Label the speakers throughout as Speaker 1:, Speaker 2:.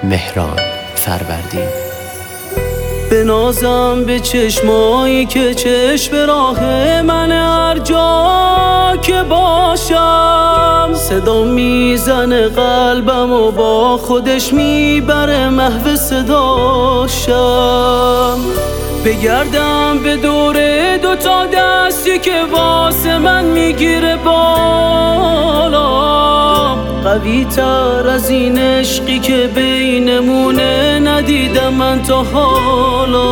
Speaker 1: مهران فروردین.
Speaker 2: به نازم به چشمایی که چشم راه من هر جا که باشم، صدا میزنه قلبم و با خودش میبره محو صداشم. بگردم به دور دوتا دستی که واسه من میگیره بالا، قوی تر از این عشقی که بینمونه ندیدم من تا حالا،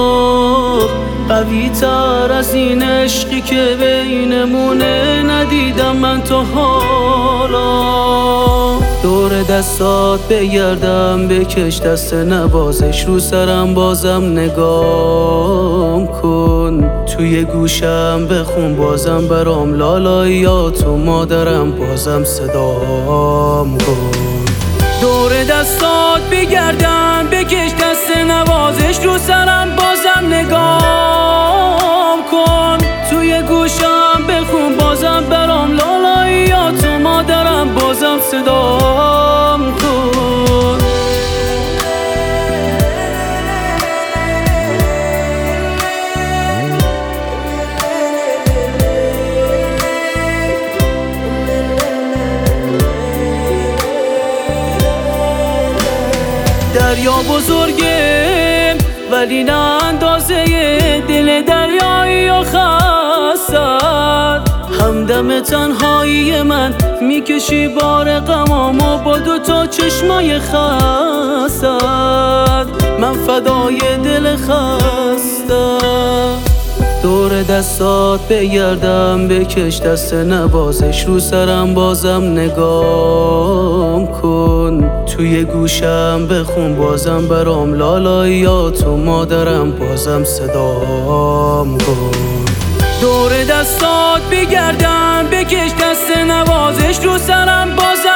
Speaker 2: قوی تر از این عشقی که بینمونه ندیدم من تا حالا. دور دستات بگردم بکش دست نوازش رو سرم بازم نگام کن، توی گوشم بخون بازم برام لالاییات و مادرم بازم صدام کن. دور دستات بگردم بکش دست نوازش رو سرم بازم نگام کن، توی گوشم بخون بازم برام لالاییات و مادرم بازم صدام کن. دریا بزرگه ولی نه اندازه دل دریایی و خستت، همدم تنهایی من میکشی بار غمامو با دوتا چشمای خستت، من فدای دل خستم. دور دستات بگردم بکش دست نوازش رو سرم بازم نگام کن، توی گوشم بخون بازم برام لالاییات و مادرم بازم صدام کن. دور دستات بگردم بکش دست نوازش رو سرم بازم